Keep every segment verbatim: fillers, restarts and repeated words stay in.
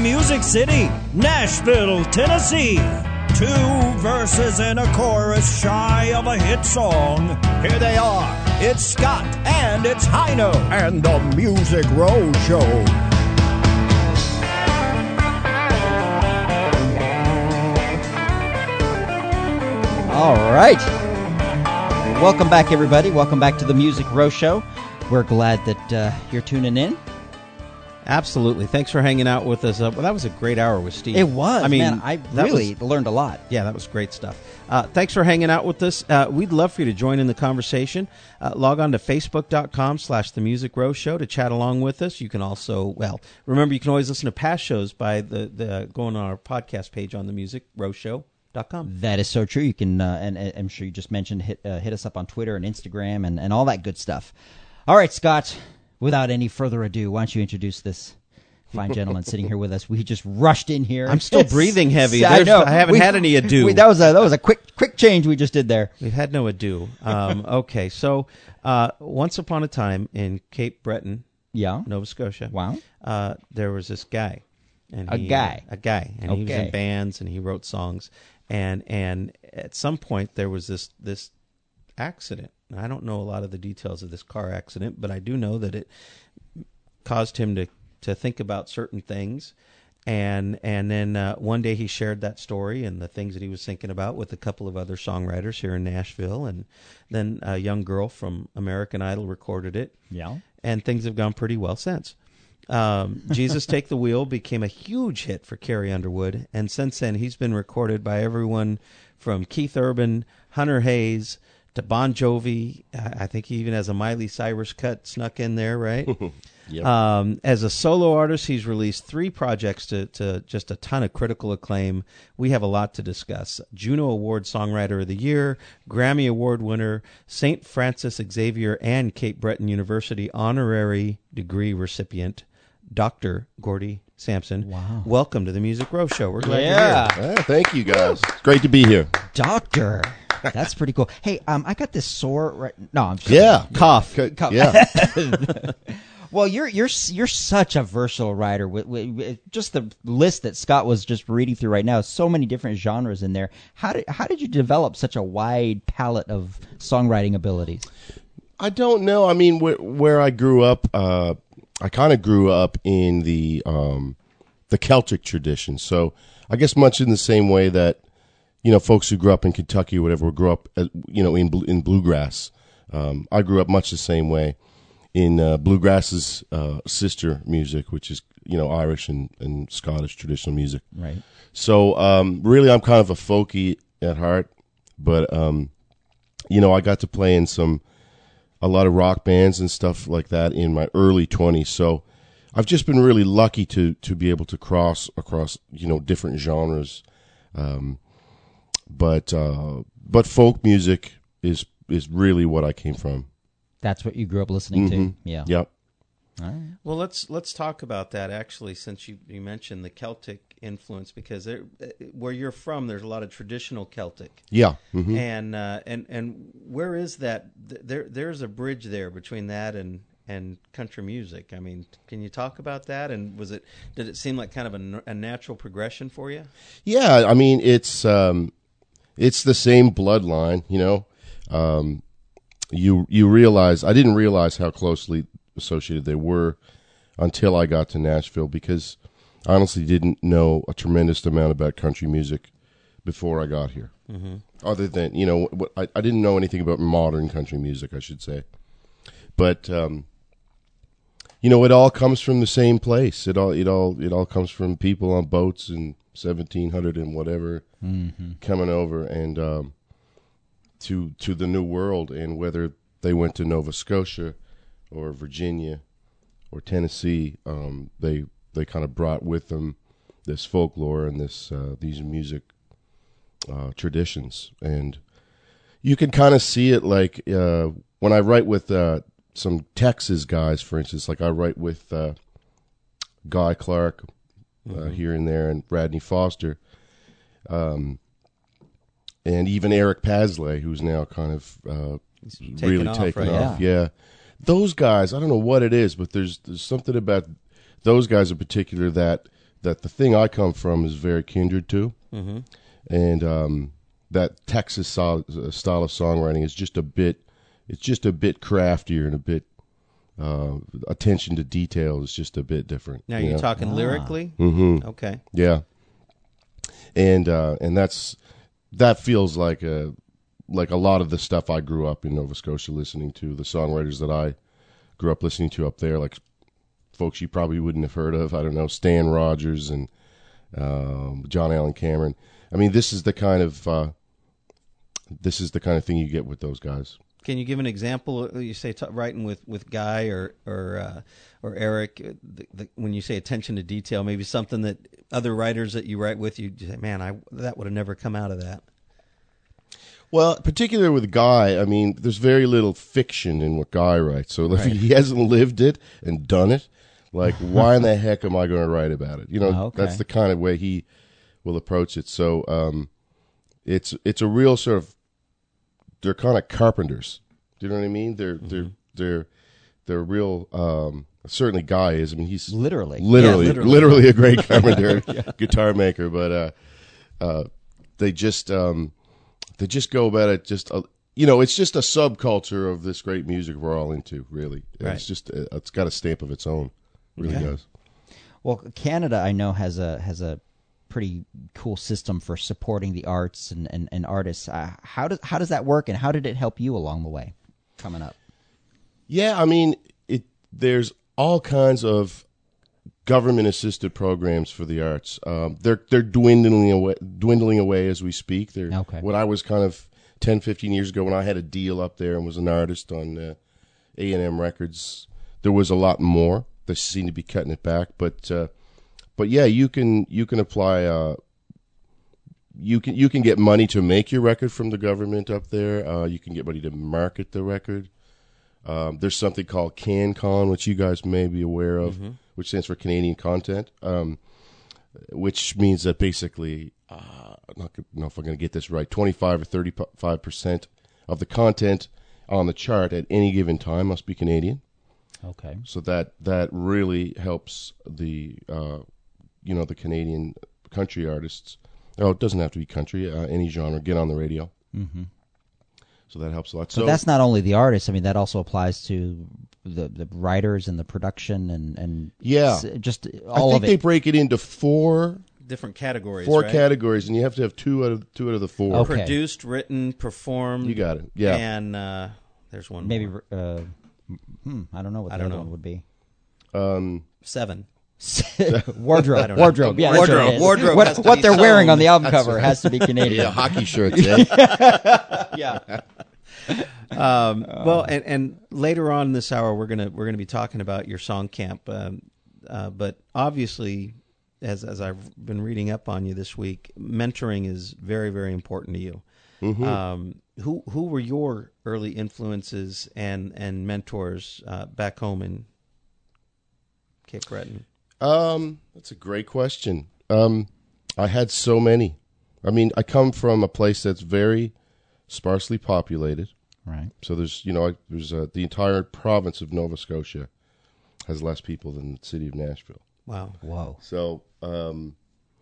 Music City, Nashville, Tennessee. Two verses and a chorus shy of a hit song. Here they are. It's Scott and it's Hino and the Music Row Show. All right. Welcome back, everybody. Welcome back to the Music Row Show. We're glad that uh, you're tuning in. Absolutely. Thanks for hanging out with us. Uh, well, that was a great hour with Steve. It was. I mean, man, I really was, learned a lot. Yeah, that was great stuff. Uh, thanks for hanging out with us. Uh, we'd love for you to join in the conversation. Uh, log on to facebook.com slash The Music Row Show to chat along with us. You can also, well, remember, you can always listen to past shows by the, the going on our podcast page on the music row show dot com. That is so true. You can, uh, and, and I'm sure you just mentioned, hit, uh, hit us up on Twitter and Instagram and, and all that good stuff. All right, Scott, without any further ado, why don't you introduce this fine gentleman sitting here with us? We just rushed in here. I'm still breathing heavy. I, know. I haven't we, had any ado. We, that was a that was a quick quick change we just did there. We've had no ado. Um, okay, so uh, once upon a time in Cape Breton, yeah, Nova Scotia, wow, uh, there was this guy, and a he, guy, uh, a guy, and okay. he was in bands and he wrote songs, and and at some point there was this this accident. I don't know a lot of the details of this car accident, but I do know that it caused him to, to think about certain things. And and then uh, one day he shared that story and the things that he was thinking about with a couple of other songwriters here in Nashville. And then a young girl from American Idol recorded it. Yeah. And things have gone pretty well since. Um, Jesus Take the Wheel became a huge hit for Carrie Underwood. And since then, he's been recorded by everyone from Keith Urban, Hunter Hayes, to Bon Jovi. I think he even has a Miley Cyrus cut snuck in there, right? Yep. Um, as a solo artist, he's released three projects to, to just a ton of critical acclaim. We have a lot to discuss. Juno Award Songwriter of the Year, Grammy Award winner, Saint Francis Xavier and Cape Breton University honorary degree recipient, Doctor Gordy Sampson. Wow. Welcome to the Music Row Show. We're glad yeah. you're here. Yeah, thank you, guys. It's great to be here. Doctor. That's pretty cool. Hey, um, I got this sore right. No, I'm just yeah, cough. cough. Yeah. Well, you're you're you're such a versatile writer. With, with just the list that Scott was just reading through right now, so many different genres in there. How did how did you develop such a wide palette of songwriting abilities? I don't know. I mean, where, where I grew up, uh, I kind of grew up in the um, the Celtic tradition. So I guess much in the same way that, you know, folks who grew up in Kentucky or whatever grew up, as, you know, in in bluegrass. Um, I grew up much the same way in uh, bluegrass's uh, sister music, which is, you know, Irish and, and Scottish traditional music. Right. So um, really, I'm kind of a folky at heart, but um, you know, I got to play in some a lot of rock bands and stuff like that in my early twenties. So I've just been really lucky to to be able to cross across, you know, different genres. Um, But uh, but folk music is is really what I came from. That's what you grew up listening Mm-hmm. to? Yeah. Yep. All right. Well, let's let's talk about that actually, since you, you mentioned the Celtic influence, because there, where you're from, there's a lot of traditional Celtic. Yeah. Mm-hmm. And uh, and and where is that? There there's a bridge there between that and and country music. I mean, can you talk about that? And was it did it seem like kind of a, a natural progression for you? Yeah. I mean, it's um, it's the same bloodline. You know, um, you you realize I didn't realize how closely associated they were until I got to Nashville, because I honestly didn't know a tremendous amount about country music before I got here. Mm-hmm. Other than, you know, I, I didn't know anything about modern country music, I should say. But um, you know, it all comes from the same place. It all it all it all comes from people on boats in seventeen hundred and whatever, mm-hmm. coming over and um, to to the New World, and whether they went to Nova Scotia or Virginia or Tennessee, um, they they kind of brought with them this folklore and this uh, these music uh, traditions, and you can kind of see it. Like uh, when I write with uh, some Texas guys, for instance, like I write with uh, Guy Clark uh, mm-hmm. here and there, and Radney Foster, um, and even Eric Pasley, who's now kind of uh, really off, taken right? off. Yeah. yeah. Those guys, I don't know what it is, but there's there's something about those guys in particular that that the thing I come from is very kindred to, Mm-hmm. and um, that Texas style, style of songwriting is just a bit. It's just a bit craftier and a bit uh, attention to detail is just a bit different. Now you you're know? talking Ah. lyrically. Mm-hmm. Okay. Yeah, and uh, and that's that feels like a like a lot of the stuff I grew up in Nova Scotia listening to, the songwriters that I grew up listening to up there, like folks you probably wouldn't have heard of. I don't know, Stan Rogers and um, John Allen Cameron. I mean, this is the kind of uh, this is the kind of thing you get with those guys. Can you give an example? You say t- writing with, with Guy or or uh, or Eric. uh, The, the, when you say attention to detail, maybe something that other writers that you write with, you say, "Man, I that would have never come out of that." Well, particularly with Guy, I mean, there's very little fiction in what Guy writes. So if Right. he hasn't lived it and done it, like, why in the heck am I going to write about it? You know, Oh, okay. that's the kind of way he will approach it. So um, it's it's a real sort of, they're kind of carpenters. Do you know what I mean? They're Mm-hmm. they're they're they're real. Um, certainly, Guy is. I mean, he's Literally. literally, Yeah, literally, literally. a great carpenter, guitar maker. But uh, uh, they just um, they just go about it. Just uh, you know, it's just a subculture of this great music we're all into. Really, And Right. it's just uh, it's got a stamp of its own. It really Okay. does. Well, Canada, I know, has a has a pretty cool system for supporting the arts and, and, and artists. Uh, how does how does that work, and how did it help you along the way coming up? Yeah, I mean, it. There's all kinds of government-assisted programs for the arts. Um, they're they're dwindling away, dwindling away as we speak. They're, Okay. When I was kind of ten, fifteen years ago, when I had a deal up there and was an artist on uh, A and M Records, there was a lot more. They seem to be cutting it back, but uh, but yeah, you can you can apply. Uh, you can you can get money to make your record from the government up there. Uh, you can get money to market the record. Um, there's something called CanCon, which you guys may be aware of, Mm-hmm. which stands for Canadian Content, um, which means that basically, uh, I'm not gonna know if I'm going to get this right, twenty-five or thirty-five percent of the content on the chart at any given time must be Canadian. Okay. So that that really helps the uh, you know the Canadian country artists. Oh, it doesn't have to be country, uh, any genre, get on the radio. Mm-hmm. So that helps a lot. So So that's not only the artists. I mean, that also applies to the the writers and the production and and Yeah. s- just I all think of they it. break it into four Different categories. four right? categories, and you have to have two out of two out of the four. Okay. Produced, written, performed. You got it. Yeah. And uh, there's one Maybe more. uh, hmm, I don't know what I the don't other know. one would be. Um, seven. wardrobe, I don't know. wardrobe, yeah, that's Wardrobe. what it is. Wardrobe What, has to what be they're wearing sewn. on the album That's cover right. has to be Canadian. yeah, hockey shirts, eh? yeah. Um, well, and, and later on this hour, we're gonna we're gonna be talking about your song camp. Um, uh, but obviously, as as I've been reading up on you this week, mentoring is very very important to you. Mm-hmm. Um, who who were your early influences and and mentors uh, back home in Cape Breton? Um, that's a great question. Um, I had so many. I mean, I come from a place that's very sparsely populated. Right. So there's, you know, I- there's uh, the entire province of Nova Scotia has less people than the city of Nashville. Wow. Whoa. So, um,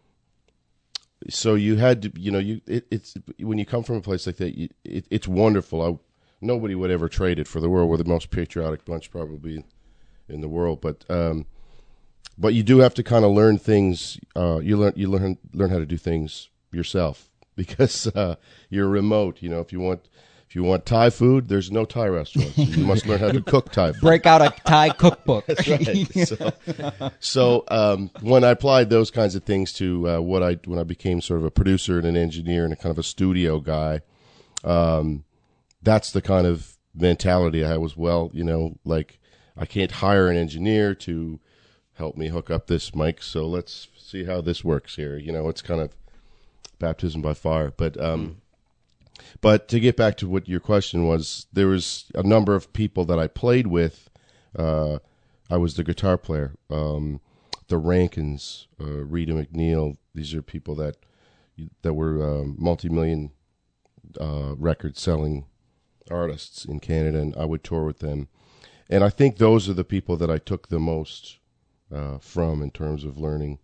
so you had to, you know, you it, it's when you come from a place like that, you, it, it's wonderful. I, nobody would ever trade it for the world. We're the most patriotic bunch probably in the world, but um, but you do have to kind of learn things. Uh, you learn you learn learn how to do things yourself because uh, you're remote. You know, if you want. If you want Thai food, there's no Thai restaurants. You must learn how to cook Thai food. Break out a Thai cookbook. Right. So, so um, when I applied those kinds of things to uh, what I when I became sort of a producer and an engineer and a kind of a studio guy, um, that's the kind of mentality I had. Was well, you know, like I can't hire an engineer to help me hook up this mic, so let's see how this works here. You know, it's kind of baptism by fire, but. Um, But to get back to what your question was, there was a number of people that I played with. Uh, I was the guitar player. Um, the Rankins, uh, Rita McNeil. These are people that that were um, multi-million uh, record-selling artists in Canada, and I would tour with them. And I think those are the people that I took the most uh, from in terms of learning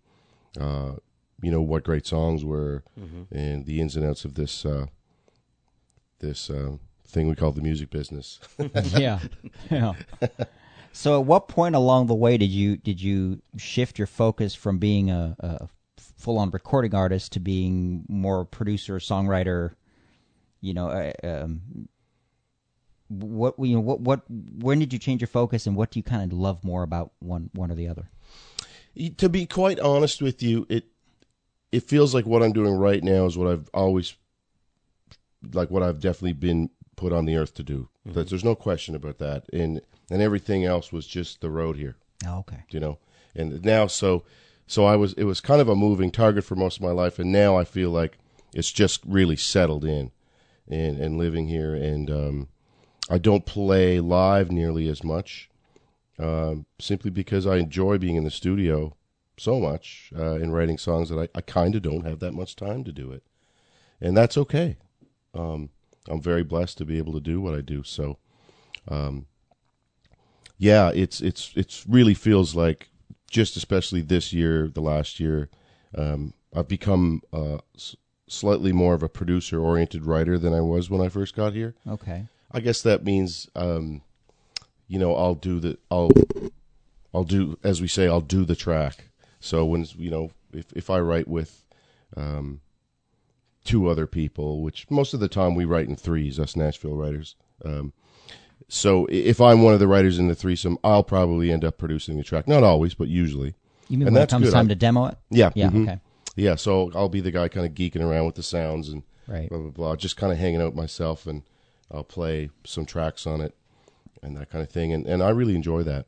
uh, you know, what great songs were, Mm-hmm. and the ins and outs of this uh, this uh, thing we call the music business. Yeah, yeah. So, at what point along the way did you did you shift your focus from being a, a full-on recording artist to being more a producer, songwriter? You know, uh, um, what you know, what what when did you change your focus, and what do you kind of love more about one one or the other? To be quite honest with you, it it feels like what I'm doing right now is what I've always, like what I've definitely been put on the earth to do. Mm-hmm. That there's no question about that, and and everything else was just the road here. Oh, okay. You know, and now so so I was it was kind of a moving target for most of my life, and now I feel like it's just really settled in, and and living here, and um, I don't play live nearly as much, um, simply because I enjoy being in the studio so much uh, and writing songs that I, I kind of don't have that much time to do it, and that's okay. Um, I'm very blessed to be able to do what I do. So, um, yeah, it's it's it's really feels like, just especially this year, the last year, um, I've become uh, s- slightly more of a producer-oriented writer than I was when I first got here. Okay. I guess that means, um, you know, I'll do the I'll I'll do as we say, I'll do the track. So when you know, if if I write with um, two other people, which most of the time we write in threes, us Nashville writers. Um, so if I'm one of the writers in the threesome, I'll probably end up producing the track. Not always, but usually. You mean And when it that's comes good. time I- to demo it? Yeah. Yeah. mhm. Okay. Yeah. So I'll be the guy kind of geeking around with the sounds and Right. blah blah blah, just kind of hanging out myself, and I'll play some tracks on it and that kind of thing, and and I really enjoy that.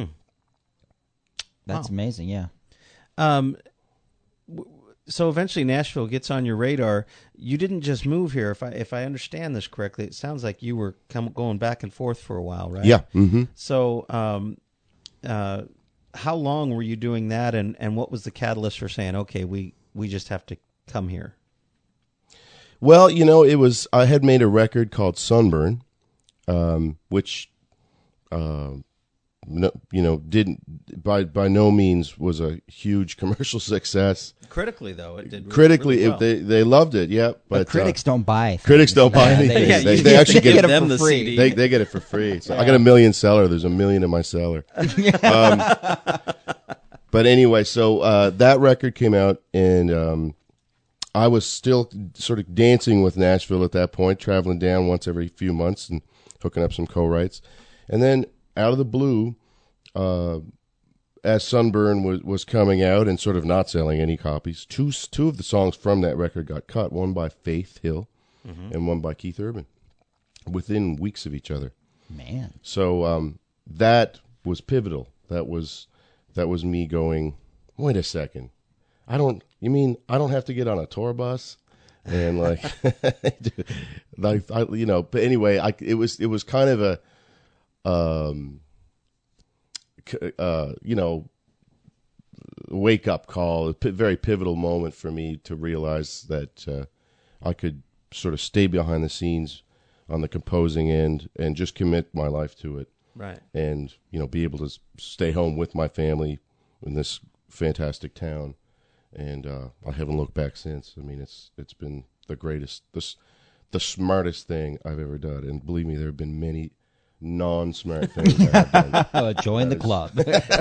That's Wow. amazing. Yeah. Um, w- so eventually Nashville gets on your radar. You didn't just move here. If I if I understand this correctly, it sounds like you were come, going back and forth for a while, right? Yeah. Mm-hmm. So, um, uh, how long were you doing that, and, and what was the catalyst for saying, okay, we, we just have to come here? Well, you know, it was I had made a record called Sunburn, um, which, uh, no, you know, didn't by by no means was a huge commercial success. Critically, though, it did. Really, Critically, really if well. they they loved it, yeah. But, But critics uh, don't buy. critics don't buy Yeah, anything. they- They, you they get- actually you get get it. them the for free. C D. They they get it for free. So I got a million seller. There's a million in my cellar. Um, but anyway, so uh, that record came out, and um, I was still sort of dancing with Nashville at that point, traveling down once every few months and hooking up some co-writes. And then out of the blue, uh, as Sunburn was, was coming out and sort of not selling any copies, two two of the songs from that record got cut, one by Faith Hill and one by Keith Urban, within weeks of each other. Man. So um, that was pivotal. That was that was me going, wait a second. I don't, you mean I don't have to get on a tour bus? And like, like I, you know, but anyway, I, it was, it was kind of a, um, c- uh, you know, wake up call, a p- very pivotal moment for me to realize that uh, I could sort of stay behind the scenes on the composing end and just commit my life to it. Right. And, you know, be able to s- stay home with my family in this fantastic town. And uh, I haven't looked back since. I mean, it's it's been the greatest, the, s- the smartest thing I've ever done. And believe me, there have been many non-smart things I've done. Oh, join the club.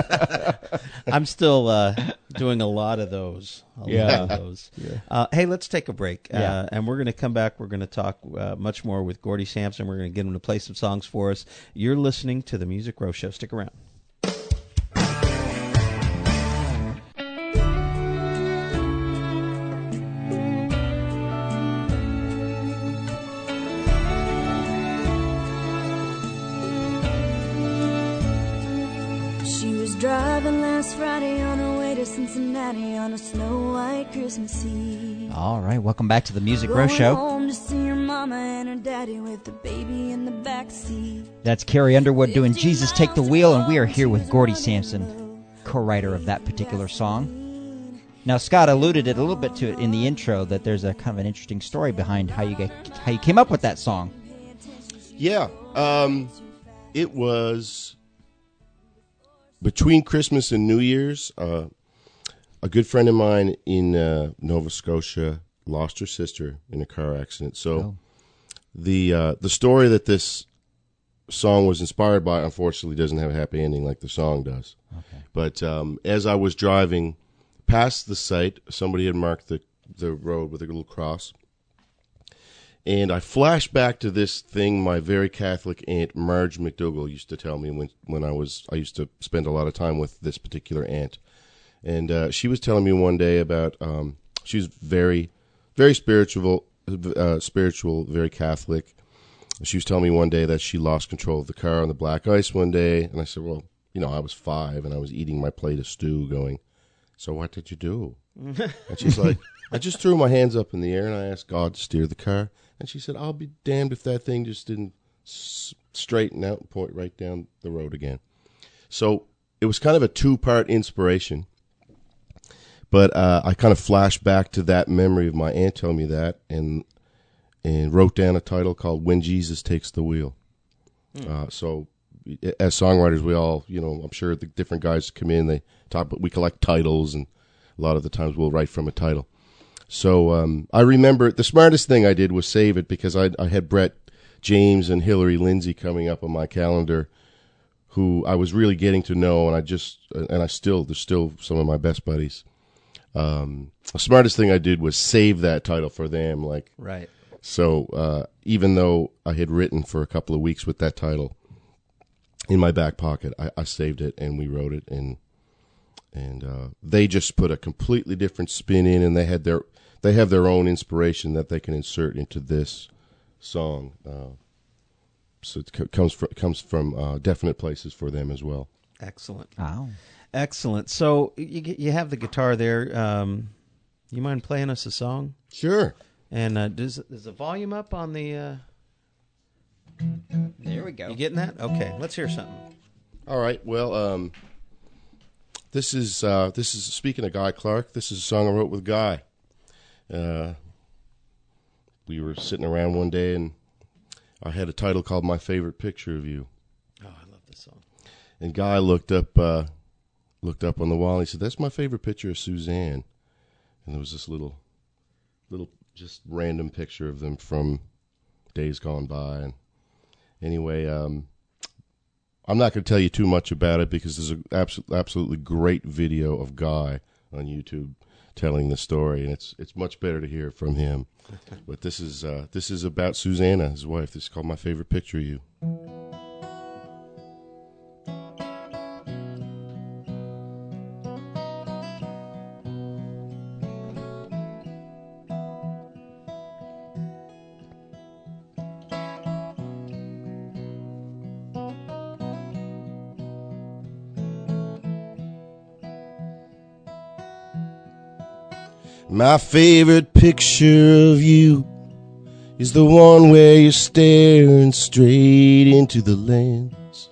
I'm still uh, doing a lot of those. A Yeah. lot of those. Uh, hey, let's take a break. Yeah. Uh, and we're going to come back. We're going to talk uh, much more with Gordy Sampson. We're going to get him to play some songs for us. You're listening to The Music Row Show. Stick around. She was driving last Friday on her way to Cincinnati on a snow white Christmas Eve. All right, welcome back to the Music Row Going Show. home to see her mama and her daddy with the baby in the backseat. That's Carrie Underwood doing Jesus Take the Wheel, and we are here with Gordy Sampson, co-writer of that particular song. Now, Scott alluded it a little bit to it in the intro that there's a kind of an interesting story behind how you get, how you came up with that song. Yeah. Um, it was between Christmas and New Year's. Uh, a good friend of mine in uh, Nova Scotia lost her sister in a car accident. So Oh. the uh, the story that this song was inspired by, unfortunately, doesn't have a happy ending like the song does. Okay. But um, as I was driving past the site, somebody had marked the, the road with a little cross. And I flashed back to this thing my very Catholic aunt, Marge McDougall, used to tell me when, when I was, I used to spend a lot of time with this particular aunt. And uh, she was telling me one day about, um, she was very, very spiritual, uh, spiritual, very Catholic. She was telling me one day that she lost control of the car on the black ice one day. And I said, well, you know, I was five and I was eating my plate of stew going, so what did you do? And she's like, I just threw my hands up in the air and I asked God to steer the car. And she said, I'll be damned if that thing just didn't s- straighten out and point right down the road again. So it was kind of a two-part inspiration. But uh, I kind of flashed back to that memory of my aunt telling me that and and wrote down a title called When Jesus Takes the Wheel. Mm. Uh, so as songwriters, we all, you know, I'm sure the different guys come in, they talk, but we collect titles, and a lot of the times we'll write from a title. So um, I remember the smartest thing I did was save it because I, I had Brett James and Hillary Lindsay coming up on my calendar, who I was really getting to know, and I just and I still they're still some of my best buddies. Um, the smartest thing I did was save that title for them, like Right. So uh, even though I had written for a couple of weeks with that title in my back pocket, I, I saved it and we wrote it, and and uh, they just put a completely different spin in, and they had their they have their own inspiration that they can insert into this song. Uh, so it c- comes from comes from uh, definite places for them as well. Excellent. Wow. Excellent. So you you have the guitar there. Um, you mind playing us a song? Sure. And uh, does is the volume up on the? Uh... There we go. You getting that? Okay, let's hear something. All right. Well, um, this is uh, this is speaking of Guy Clark. This is a song I wrote with Guy. Uh, we were sitting around one day, and I had a title called "My Favorite Picture of You." Oh, I love this song. And Guy looked up uh, looked up on the wall, and he said, "That's my favorite picture of Suzanne." And there was this little little just random picture of them from days gone by. And anyway, um, I'm not going to tell you too much about it because there's an absolutely, absolutely great video of Guy on YouTube telling the story, and it's it's much better to hear from him. But this is uh, this is about Susanna, his wife. This is called "My Favorite Picture of You." My favorite picture of you is the one where you're staring straight into the lens.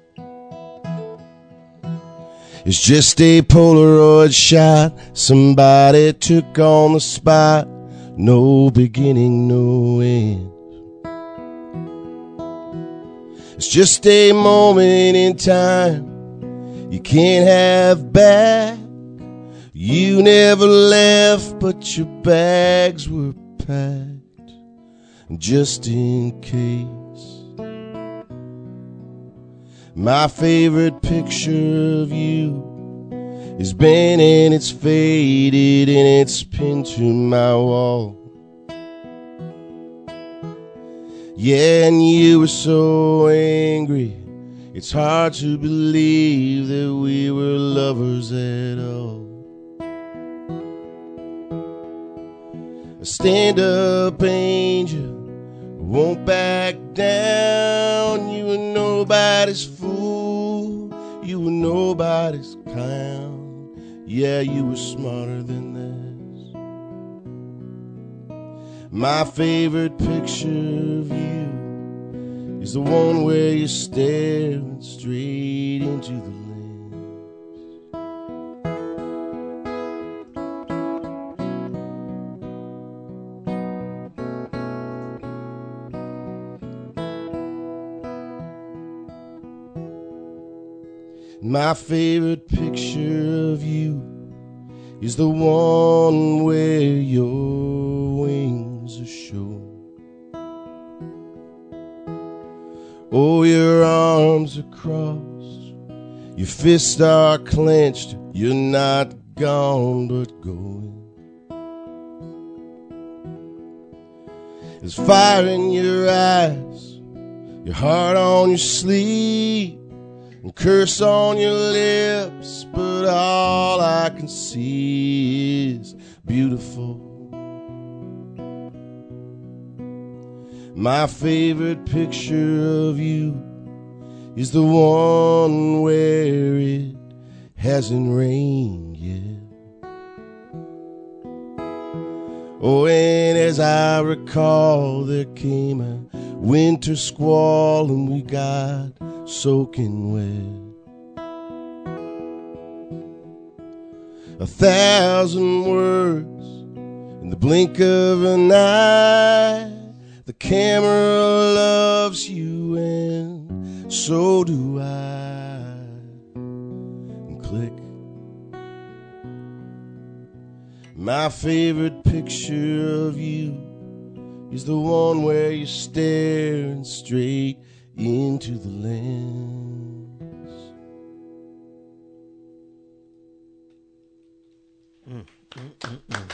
It's just a Polaroid shot somebody took on the spot. No beginning, no end. It's just a moment in time you can't have back. You never left, but your bags were packed, just in case. My favorite picture of you is bent and it's faded and it's pinned to my wall. Yeah, and you were so angry, it's hard to believe that we were lovers at all. A stand-up angel won't back down. You were nobody's fool, you were nobody's clown. Yeah, you were smarter than this. My favorite picture of you is the one where you're staring straight into the lens. My favorite picture of you is the one where your wings are shown. Oh, your arms are crossed, your fists are clenched, you're not gone but going. There's fire in your eyes, your heart on your sleeve, and curse on your lips, but all I can see is beautiful. My favorite picture of you is the one where it hasn't rained yet. Oh, and as I recall, there came a winter squall and we got soaking wet. A thousand words in the blink of an eye. The camera loves you and so do I. And click. My favorite picture of you is the one where you're staring straight into the lens. Mm, mm, mm, mm.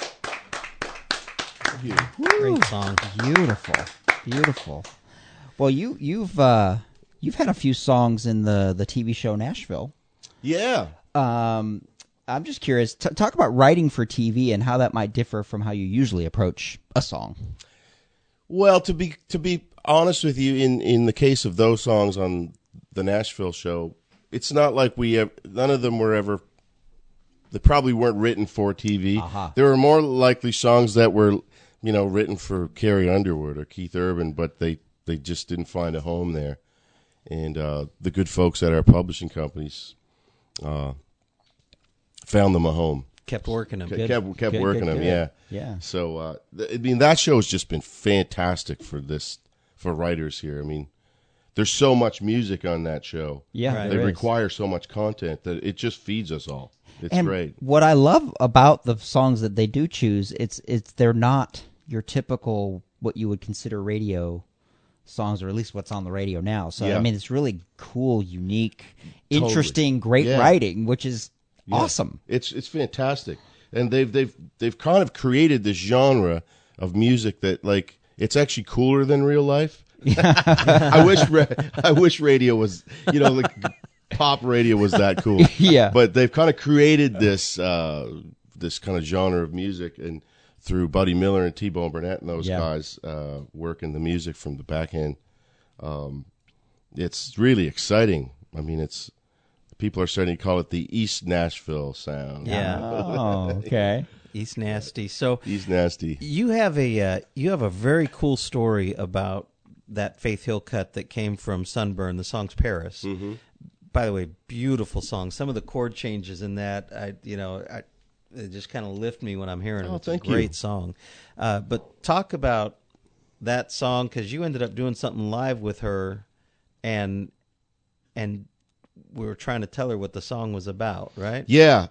Yeah. Great song. Beautiful, beautiful. Well, you you've uh, you've had a few songs in the the T V show Nashville. Yeah. Um, I'm just curious. T- talk about writing for T V and how that might differ from how you usually approach a song. Well, to be to be honest with you, in, in the case of those songs on the Nashville show, it's not like we have, none of them were ever. They probably weren't written for T V. Uh-huh. There were more likely songs that were, you know, written for Carrie Underwood or Keith Urban, but they, they just didn't find a home there. And uh, the good folks at our publishing companies uh, found them a home. Kept working them. Kept, kept, kept Good, working good, them, good. yeah. Yeah. So, uh, th- I mean, that show has just been fantastic for this, for writers here. I mean, there's so much music on that show. Yeah, Right. They there is. require so much content that it just feeds us all. It's And great. what I love about the songs that they do choose, it's it's they're not your typical what you would consider radio songs, or at least what's on the radio now. So Yeah. I mean, it's really cool, unique, Totally. interesting, great Yeah. writing, which is Yeah. awesome. It's it's fantastic, and they've they've they've kind of created this genre of music that, like, it's actually cooler than real life. I wish ra- I wish radio was, you know, like pop radio was that cool. Yeah. But they've kind of created this uh, this kind of genre of music, and through Buddy Miller and T-Bone Burnett and those Yeah. guys uh, working the music from the back end, um, it's really exciting. I mean, it's people are starting to call it the East Nashville sound. Yeah. Oh, okay. East Nasty. So East Nasty. you have a uh, you have a very cool story about that Faith Hill cut that came from Sunburn. The song's Paris. Mm-hmm. By the way, beautiful song. Some of the chord changes in that, I you know, I, they just kind of lift me when I'm hearing them. Oh, It's thank a you. great song. Uh, but talk about that song, because you ended up doing something live with her, and and we were trying to tell her what the song was about, right? Yeah.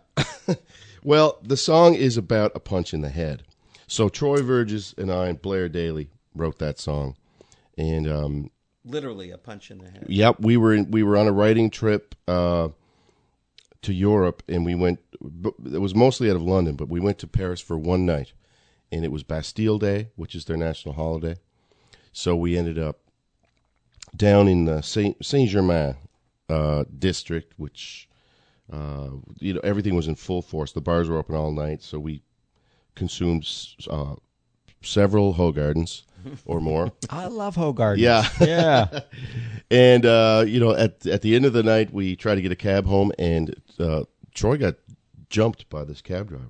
Well, the song is about a punch in the head. So Troy Verges and I and Blair Daly wrote that song. And um, Literally a punch in the head. yep, we were in, we were on a writing trip uh, to Europe, and we went. It was mostly out of London, but we went to Paris for one night, and it was Bastille Day, which is their national holiday. So we ended up down in the Saint Saint Germain uh, district, which uh, you know everything was in full force. The bars were open all night, so we consumed uh, several Hogardens or more. I love Hogarth. Yeah. Yeah. And, uh, you know, at at the end of the night, we tried to get a cab home, and uh, Troy got jumped by this cab driver.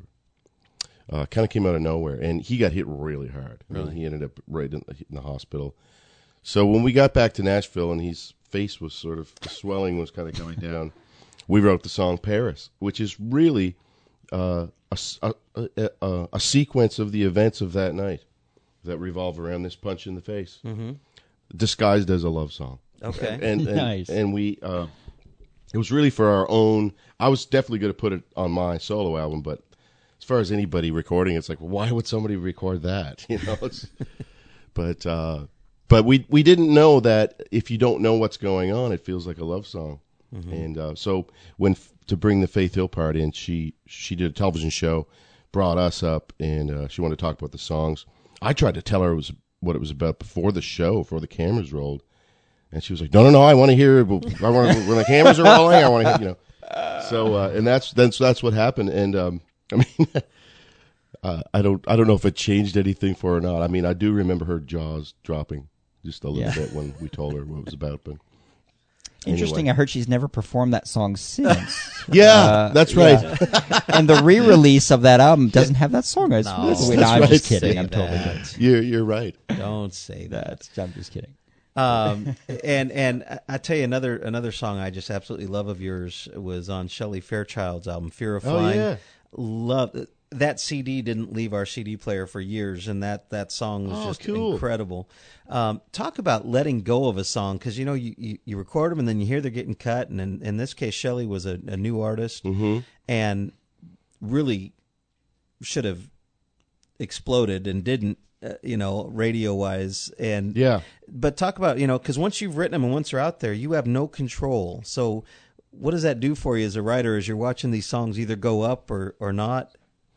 Uh, kind of came out of nowhere, and he got hit really hard. I mean, Really? he ended up right in, in the hospital. So when we got back to Nashville, and his face was sort of, the swelling was kind of coming down, we wrote the song Paris, which is really uh, a, s- a- a- a- a sequence of the events of that night that revolve around this punch in the face, mm-hmm. disguised as a love song. Okay. And and, Nice. and we, uh, it was really for our own. I was definitely going to put it on my solo album, but as far as anybody recording, it's like, well, why would somebody record that? You know, it's, but uh, but we we didn't know that if you don't know what's going on, it feels like a love song. Mm-hmm. And uh, so when to bring the Faith Hill part in, she she did a television show, brought us up, and uh, she wanted to talk about the songs. I tried to tell her it was what it was about before the show, before the cameras rolled, and she was like, "No, no, no! I want to hear. I want when the cameras are rolling. I want to hear." You know, so uh, and that's that's that's what happened. And um, I mean, uh, I don't I don't know if it changed anything for her or not. I mean, I do remember her jaws dropping just a little Yeah. bit when we told her what it was about, but. Interesting. Anyway. I heard she's never performed that song since. Yeah, Uh, that's right. yeah. And the re-release of that album doesn't have that song. It's No, really- that's no, I'm right. just kidding. Say I'm totally that. kidding. You're you're right. Don't say that. That's, I'm just kidding. Um, and and I- I tell you another another song I just absolutely love of yours was on Shelley Fairchild's album Fear of Oh, Flying. yeah. Love that C D didn't leave our C D player for years, and that, that song was Oh, just cool. incredible. Um, talk about letting go of a song, because you know you, you, you record them and then you hear they're getting cut, and in, in this case Shelley was a, a new artist Mm-hmm. and really should have exploded and didn't. Uh, you know, radio wise, and Yeah. But talk about, you know, because once you've written them and once they're out there, you have no control. So, what does that do for you as a writer as you're watching these songs either go up or or not?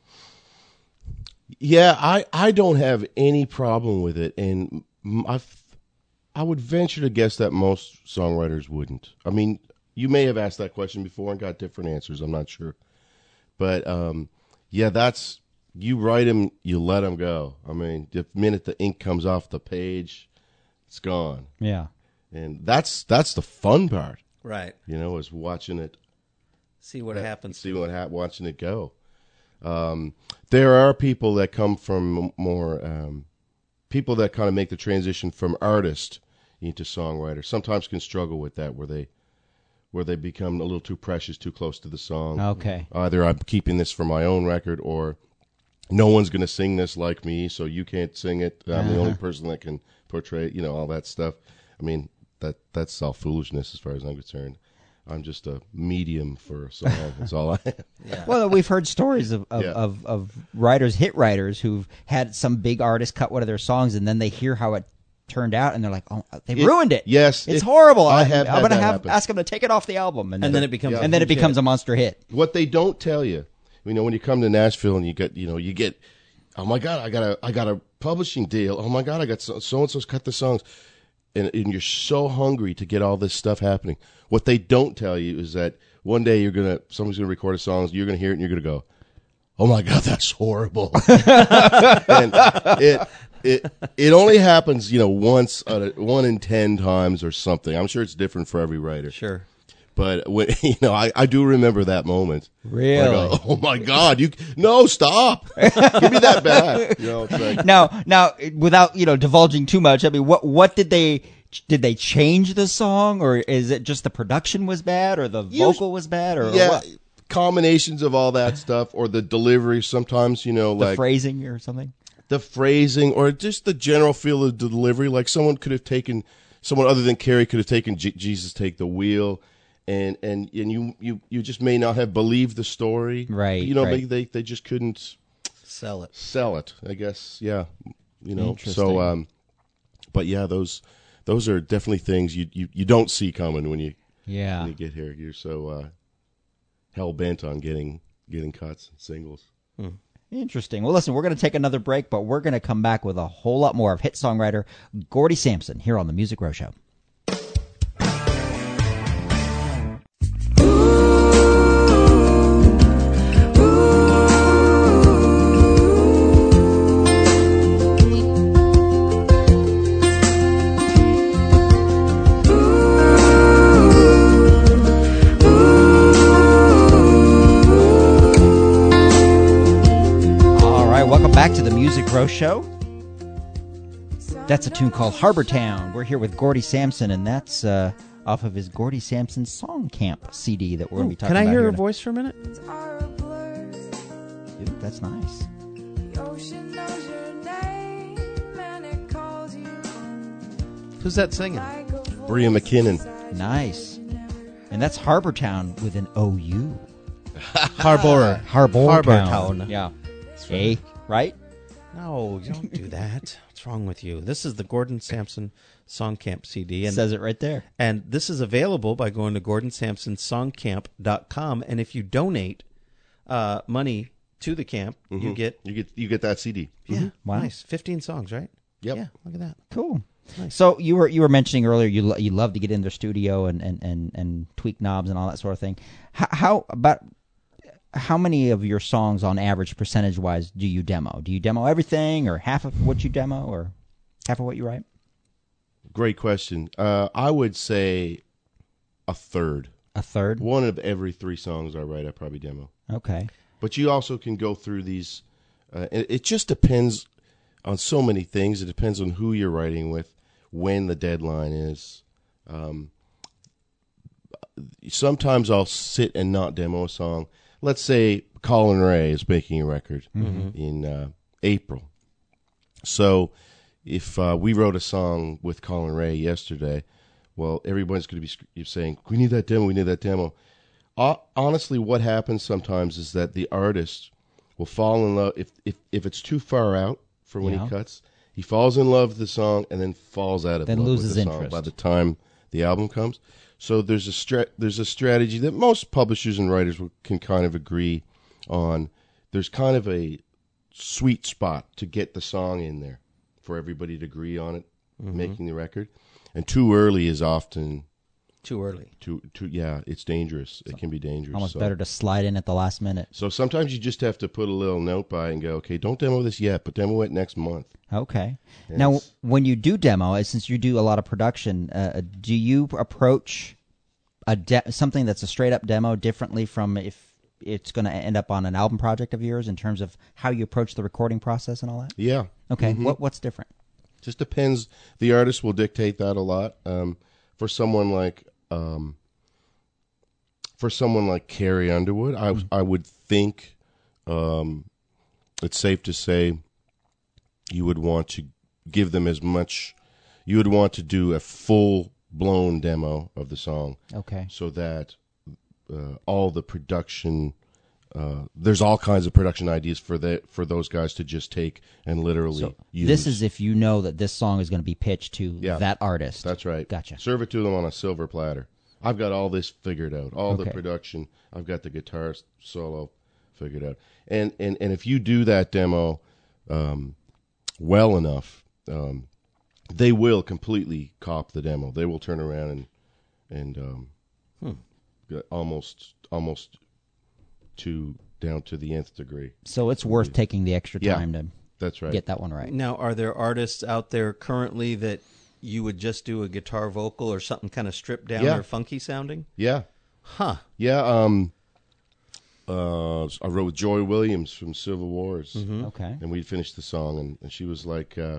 Yeah, I, I don't have any problem with it, and I, I would venture to guess that most songwriters wouldn't. I mean, you may have asked that question before and got different answers. I'm not sure, but um, yeah, that's you write them, you let them go. I mean, the minute the ink comes off the page, it's gone, Yeah. and that's that's the fun part. Right. You know, is watching it. See what happens. See what hap- watching it go. Um, there are people that come from more um, people that kind of make the transition from artist into songwriter. Sometimes can struggle with that, where they where they become a little too precious, too close to the song. Okay. Either I'm keeping this for my own record, or no one's going to sing this like me, so you can't sing it. I'm the only person that can portray, you know, all that stuff. I mean, that that's all foolishness as far as I'm concerned. I'm just a medium for a song. That's all I am. Well, we've heard stories of of, Yeah. of of writers, hit writers, who've had some big artist cut one of their songs, and then they hear how it turned out, and they're like, "Oh, they It- ruined it! yes, it's it- horrible. I I'm, have I'm had gonna that have happen. ask them to take it off the album, and, And then it becomes, and then it becomes a monster hit. What they don't tell you, you know, when you come to Nashville and you get, you know, you get, oh my God, I got a, I got a publishing deal. Oh my God, I got so and so's cut the songs, and and you're so hungry to get all this stuff happening. What they don't tell you is that one day you're gonna, somebody's gonna record a song, you're gonna hear it, and you're gonna go, oh my God, that's horrible. And it it it only happens, you know, once, uh, one in ten times or something. I'm sure it's different for every writer. Sure. But when, you know, I, I do remember that moment. Really? I go, oh my God! You no stop! Give me that back. You know, it's like, Now, now, without you know divulging too much, I mean, what what did they did they change the song, or is it just the production was bad, or the You- vocal was bad, or, or yeah, what? combinations of all that stuff, or the delivery. Sometimes, you know, the like phrasing or something? the phrasing, or just the general feel of the delivery. Like someone could have taken, someone other than Carrie could have taken J- Jesus Take the Wheel. And, and and you, you you just may not have believed the story, Right, You know, right. they, they they just couldn't Sell it. sell it, I guess. Yeah, you know. Interesting. So, um, but yeah, those those are definitely things you, you, you don't see coming when you Yeah. when you get here. You're so uh, hell bent on getting getting cuts and singles. Interesting. Well, listen, we're going to take another break, but we're going to come back with a whole lot more of hit songwriter Gordy Sampson here on the Music Row Show. All right, welcome back to the Music Row Show. That's a tune called Harbor Town. We're here with Gordy Sampson, and that's uh, off of his Gordy Sampson Song Camp C D that we're going to be talking Can I about hear here her in a- voice for a minute? are a blur. Dude, that's nice. The ocean knows your name and it calls you Who's that singing? like a Bria voice McKinnon. inside you. Nice. And that's Harbor Town with an O U. Harbor. Harbor, Harbor Town. Town. Yeah. A, right? No, you don't do that. What's wrong with you? This is the Gordon Sampson Song Camp C D. And, Says it right there. and this is available by going to gordon sampson song camp dot com. And if you donate uh, money to the camp, you get You get you get that C D. yeah, Wow. nice fifteen songs, right? Yep. Yeah, look at that. Cool. Nice. So you were you were mentioning earlier you lo- you love to get in the studio and, and, and, and tweak knobs and all that sort of thing. How, how about how many of your songs on average percentage wise do you demo? Do you demo everything or half of what you demo or half of what you write? Great question. Uh, I would say a third. A third? One of every three songs I write, I probably demo. Okay. But you also can go through these. Uh, it, it just depends on so many things. It depends on who you're writing with, when the deadline is. Um, sometimes I'll sit and not demo a song. Let's say Colin Ray is making a record in uh, April. So if uh, we wrote a song with Colin Ray yesterday, well, everybody's going to be sc- saying, we need that demo, we need that demo. Uh, honestly, what happens sometimes is that the artist will fall in love. If, if, if it's too far out for when Yeah. he cuts, he falls in love with the song and then falls out of Then love loses with the song interest. by the time the album comes. So there's a stra- there's a strategy that most publishers and writers will, can kind of agree on. There's kind of a sweet spot to get the song in there for everybody to agree on it, Mm-hmm. making the record. And too early is often Too early. too too yeah, it's dangerous. It can be dangerous. Almost so. better to slide in at the last minute. So sometimes you just have to put a little note by and go, okay, don't demo this yet, but demo it next month. Okay. Yes. Now, when you do demo, uh, since you do a lot of production, uh, do you approach a de- something that's a straight up demo differently from if it's going to end up on an album project of yours in terms of how you approach the recording process and all that? Yeah. Okay. What what's different? Just depends. The artist will dictate that a lot. Um, for someone like um, for someone like Carrie Underwood, I I would think um, it's safe to say you would want to give them as much. You would want to do a full blown demo of the song, Okay. so that uh, all the production. Uh, there's all kinds of production ideas for the for those guys to just take and literally So use. this is if you know that this song is going to be pitched to Yeah. that artist. That's right. Gotcha. Serve it to them on a silver platter. I've got all this figured out. All Okay. the production. I've got the guitar solo figured out. And and, and if you do that demo um, well enough, um, they will completely cop the demo. They will turn around and and um, get almost almost to down to the nth degree. So it's worth taking the extra Yeah. time to That's right. get that one right. Now, are there artists out there currently that you would just do a guitar vocal or something kind of stripped down Yeah. or funky sounding? Yeah. Huh. Yeah. Um, uh, I wrote with Joy Williams from Civil Wars. Okay. And we finished the song, and, and she was like, uh,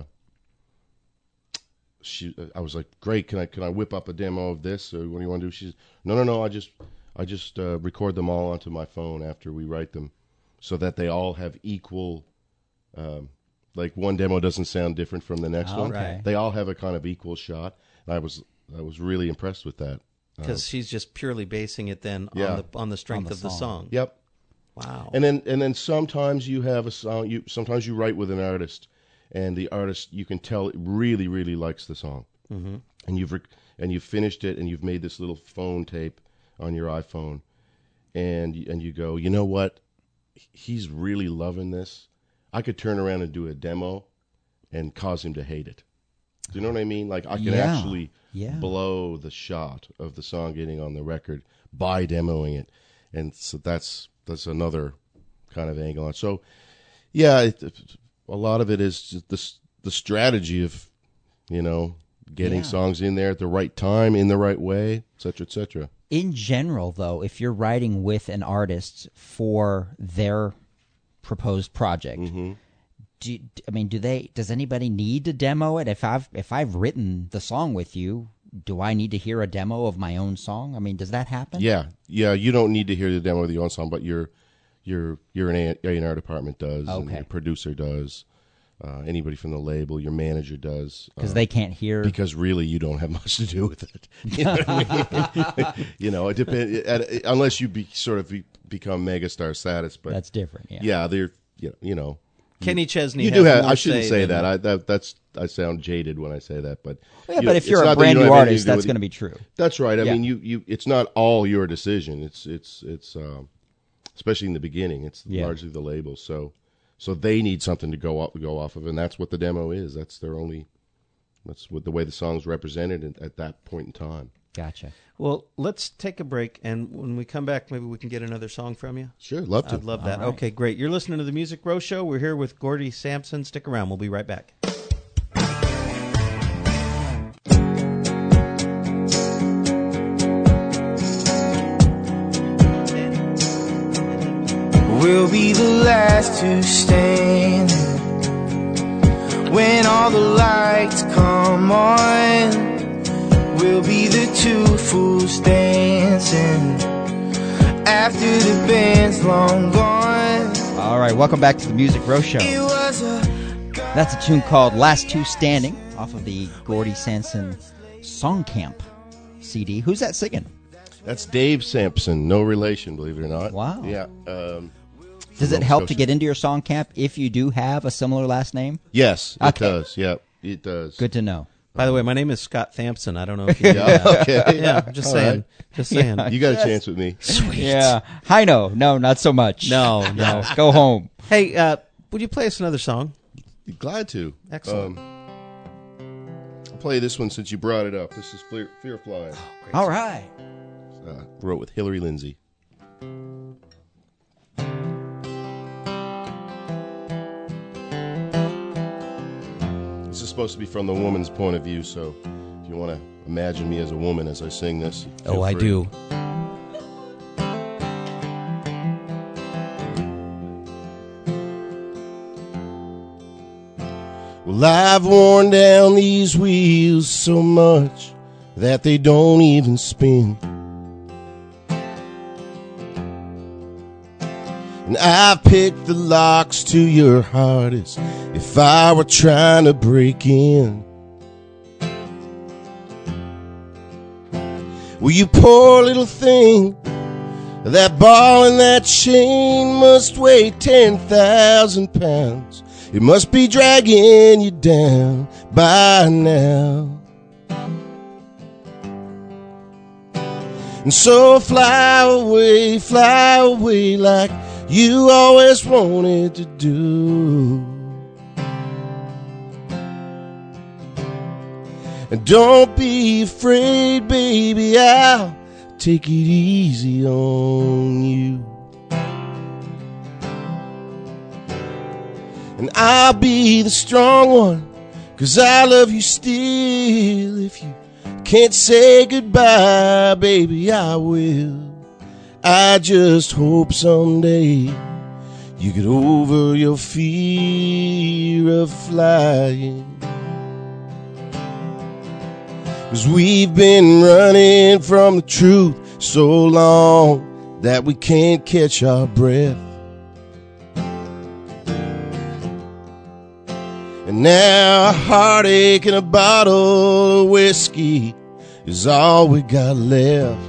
"She." I was like, "Great, can I can I whip up a demo of this? Or what do you want to do?" She's, "No, no, no. I just I just uh, record them all onto my phone after we write them, so that they all have equal. Um, like one demo doesn't sound different from the next one. Okay. They all have a kind of equal shot. And I was I was really impressed with that. Because she's just purely basing it then Yeah. on the on the strength the of the song. song. Yep. Wow. And then and then sometimes you have a song. You sometimes you write with an artist, and the artist you can tell really really likes the song, mm-hmm. and you've rec- and you've finished it, and you've made this little phone tape on your iPhone, and y- and you go, you know what, he's really loving this. I could turn around and do a demo, and cause him to hate it. Do you know what I mean? Like I can Yeah. actually Yeah. blow the shot of the song getting on the record by demoing it, and so that's that's another kind of angle on it. So, yeah, it, a lot of it is just the the strategy of, you know, getting Yeah. songs in there at the right time, in the right way, et cetera, et cetera. In general, though, if you're writing with an artist for their proposed project, Mm-hmm. do, I mean, do they? Does anybody need to demo it? If I've if I've written the song with you, do I need to hear a demo of my own song? I mean, does that happen? Yeah, yeah. You don't need to hear the demo of your own song, but your your your an A and R department does, and Okay. your producer does. uh, anybody from the label, your manager does. Because uh, they can't hear. Because really, you don't have much to do with it. You know what I mean? You know, it depends. Unless you be sort of be, become megastar status, but That's different. Yeah. yeah, they're you know, you know Kenny Chesney. you has do have. more I shouldn't say than- that. I that that's I sound jaded when I say that, but Well, yeah, you but know, if you're it's a not that brand you new don't have anything artist, to do that's with it. going to be true. That's right. I Yeah. mean, you, you it's not all your decision. It's it's it's um, especially in the beginning. It's Yeah. largely the label. So so they need something to go off go off of, and that's what the demo is. That's their only. That's what the way the song's represented at, at that point in time. Gotcha. Well, let's take a break, and when we come back, maybe we can get another song from you. Sure, love to. I'd love that. All right. Okay, great. You're listening to the Music Row Show. We're here with Gordy Sampson. Stick around. We'll be right back. We'll be the last to stand when all the lights come on. We'll be the two fools dancing after the band's long gone. All right, welcome back to the Music Row Show. It was a That's a tune called Last Two Standing off of the Gordy Sampson Song Camp C D. Who's that singing? That's Dave Sampson, no relation, believe it or not. Wow. Yeah. Um, Does it Nova help to Scotia. get into your song camp if you do have a similar last name? yes, it Okay. does. Yeah, it does. Good to know. By the way, my name is Scott Thampson. I don't know if you know Yeah, that. okay. Yeah, I'm just All saying. right. Just saying. You got a chance with me. Yeah. Hino, no, not so much. No, no. Go home. Hey, uh, would you play us another song? Glad to. Excellent. Um, I'll play this one since you brought it up. This is Fear, Fear Flying. All right. Uh, wrote with Hillary Lindsey. This is supposed to be from the woman's point of view, so if you want to imagine me as a woman as I sing this. feel Oh, I free. do. Well, I've worn down these wheels so much that they don't even spin. And I've picked the locks to your heart as if I were trying to break in. Well, you poor little thing, that ball and that chain must weigh ten thousand pounds. It must be dragging you down by now. And so fly away, fly away like you always wanted to do. And don't be afraid, baby, I'll take it easy on you. And I'll be the strong one, 'cause I love you still. If you can't say goodbye, baby, I will. I just hope someday you get over your fear of flying. 'Cause we've been running from the truth so long that we can't catch our breath. And now a heartache and a bottle of whiskey is all we got left.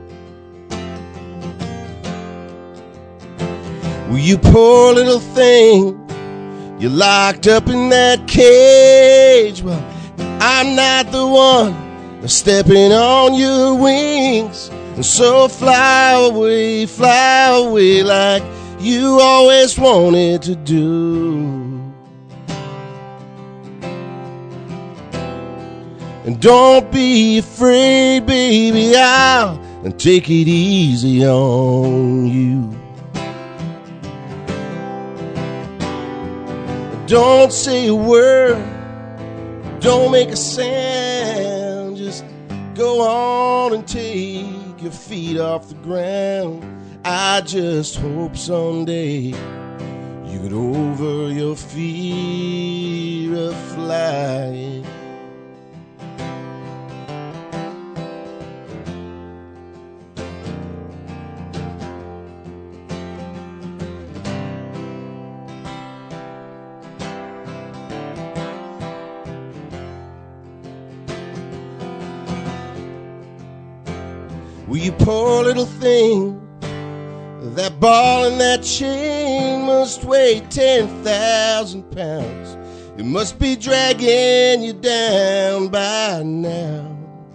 Well, you poor little thing, you're locked up in that cage. Well, I'm not the one stepping on your wings. And so fly away, fly away like you always wanted to do. And don't be afraid, baby, I'll take it easy on you. Don't say a word, don't make a sound, just go on and take your feet off the ground. I just hope someday you get over your fear of flying. Well, you poor little thing, that ball and that chain must weigh ten thousand pounds. It must be dragging you down by now.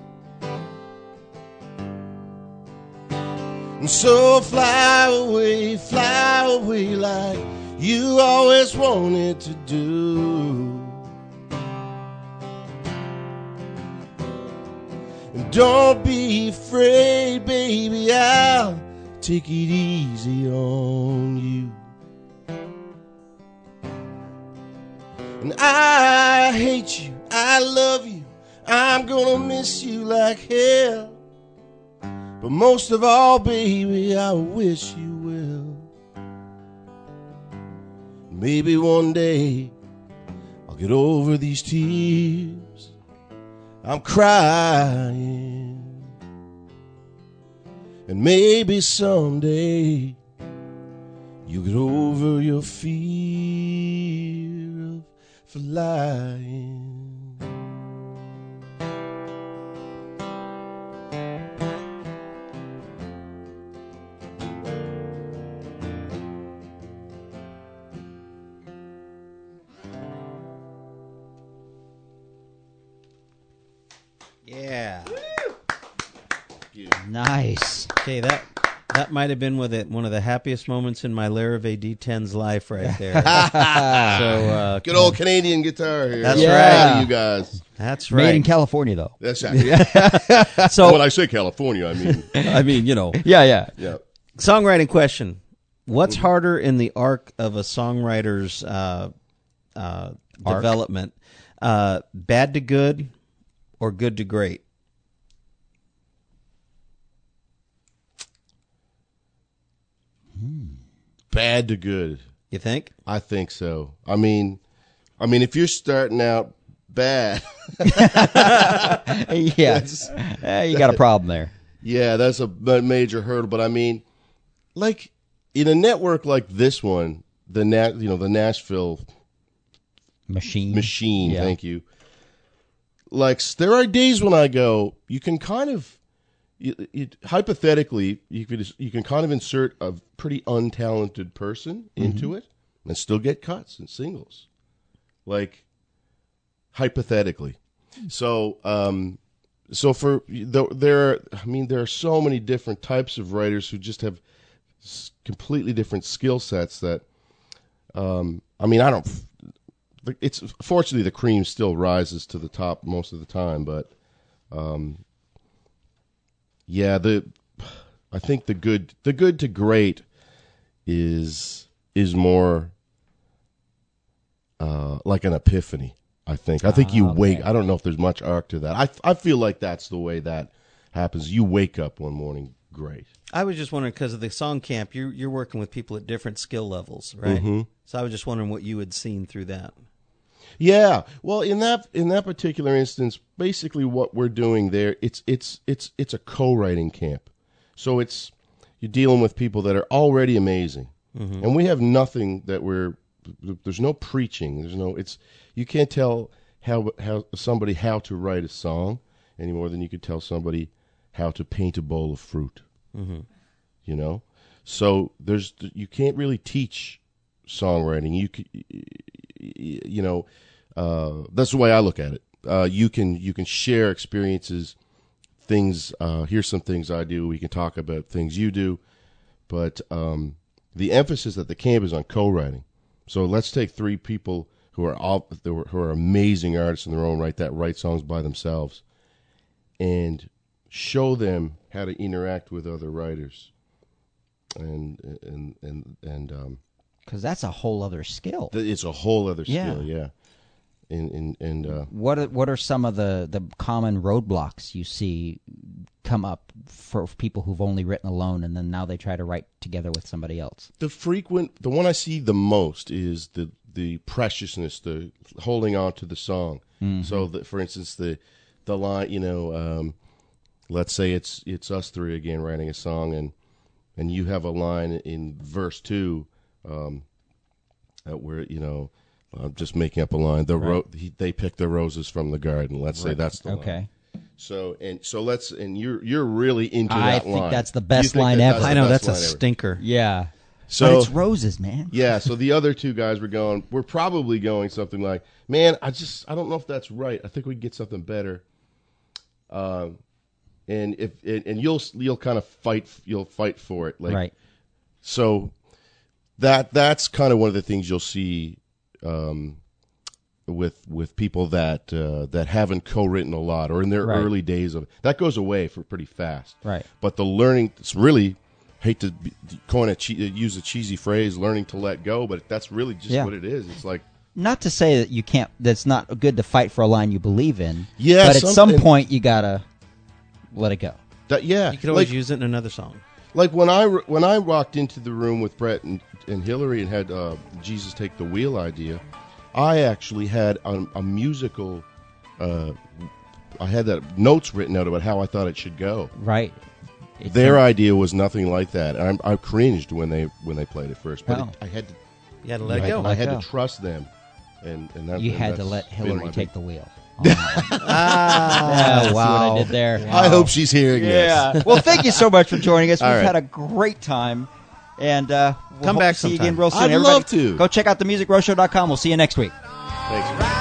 And so fly away, fly away like you always wanted to do. And don't be afraid, baby, I'll take it easy on you. And I hate you, I love you, I'm gonna miss you like hell. But most of all, baby, I wish you will. Maybe one day I'll get over these tears I'm crying. And maybe someday you'll get over your fear of flying. Yeah. Nice. Okay, that that might have been with it one of the happiest moments in my Larrivee D ten's life right there. so uh, Good old Canadian guitar here. That's Yeah. right, you guys. That's right. Made in California, though. That's right. So, When I say California, I mean, I mean, you know. yeah, yeah. yeah. Songwriting question. What's harder in the arc of a songwriter's uh, uh, development? Uh, bad to good or good to great? Bad to good. You think? I think so. I mean, I mean, if you're starting out bad, Yeah. Eh, you got a problem there. yeah, that's a ma- major hurdle. But I mean, like in a network like this one, the Nat, you know, the Nashville Machine. machine. Yeah. Thank you. Like s- there are days when I go, you can kind of, you, you, hypothetically, you could you can kind of insert a pretty untalented person into it and still get cuts and singles, like hypothetically. So, um, so for the, there, are, I mean, there are so many different types of writers who just have s- completely different skill sets. That, um, I mean, I don't. It's fortunately the cream still rises to the top most of the time, but um, yeah, the I think the good the good to great is is more uh, like an epiphany. I think I think you Ah, okay. wake. I don't know if there's much arc to that. I I feel like that's the way that happens. You wake up one morning great. I was just wondering because of the song camp, you're you're working with people at different skill levels, right? Mhm. So I was just wondering what you had seen through that. Yeah, well, in that in that particular instance, basically what we're doing there, it's it's it's it's a co-writing camp. So it's you're dealing with people that are already amazing, and we have nothing that we're. There's no preaching. There's no. It's you can't tell how how somebody how to write a song any more than you could tell somebody how to paint a bowl of fruit. Mm-hmm. You know, so there's you can't really teach songwriting. You c- you know. Uh, that's the way I look at it. Uh, you can you can share experiences, things. Uh, here's some things I do. We can talk about things you do, but um, the emphasis at the camp is on co-writing. So let's take three people who are all who are amazing artists in their own right that write songs by themselves, and show them how to interact with other writers, and and and and um, Because that's a whole other skill. it's a whole other Yeah. skill. Yeah. And and, and uh, What are, what are some of the, the common roadblocks you see come up for people who've only written alone and then now they try to write together with somebody else? the frequent, the one I see the most is the the preciousness, the holding on to the song. So, that, for instance, the the line, you know, um, let's say it's it's us three again writing a song, and and you have a line in verse two, um, uh, where you know. I'm just making up a line. The ro- he, they pick the roses from the garden. Let's say that's the line. Okay. So and so let's and you're you're really into I that think line. that's the You best think line that ever. that's the I know best that's a line ever. stinker. Yeah. So but it's roses, man. yeah, so the other two guys were going. We're probably going something like, "Man, I just I don't know if that's right. I think we can get something better." Um, and if and, and you'll you'll kind of fight you'll fight for it, like Right. so. That that's kind of one of the things you'll see um, with with people that uh, that haven't co-written a lot or in their Right. early days of that goes away for pretty fast. Right. But the learning, it's really hate to be, coin a che- use a cheesy phrase, learning to let go, but that's really just Yeah. what it is. It's like Not to say that you can't. That's not good to fight for a line you believe in. Yeah, But at some- some and- point you gotta let it go. that. Yeah, You could always like, use it in another song. like when I when I walked into the room with Brett and, and Hillary and had uh, Jesus Take the Wheel idea, I actually had a, a musical. Uh, I had that notes written out about how I thought it should go. Right. It Their can- idea was nothing like that. And I, I cringed when they when they played it first, but Oh. it, I had to You had to let You it had go. to I let had go. to trust them, and and that, You and had to that's let been Hillary my take big- the wheel. on that one. Ah, See wow. what I did there? I hope she's hearing Yeah. this. Well, thank you so much for joining us. We've All right. had a great time. And uh, we'll Come hope back to see you sometime. again real soon. I'd Everybody, love to. Go check out the music row show dot com. We'll see you next week. Thanks.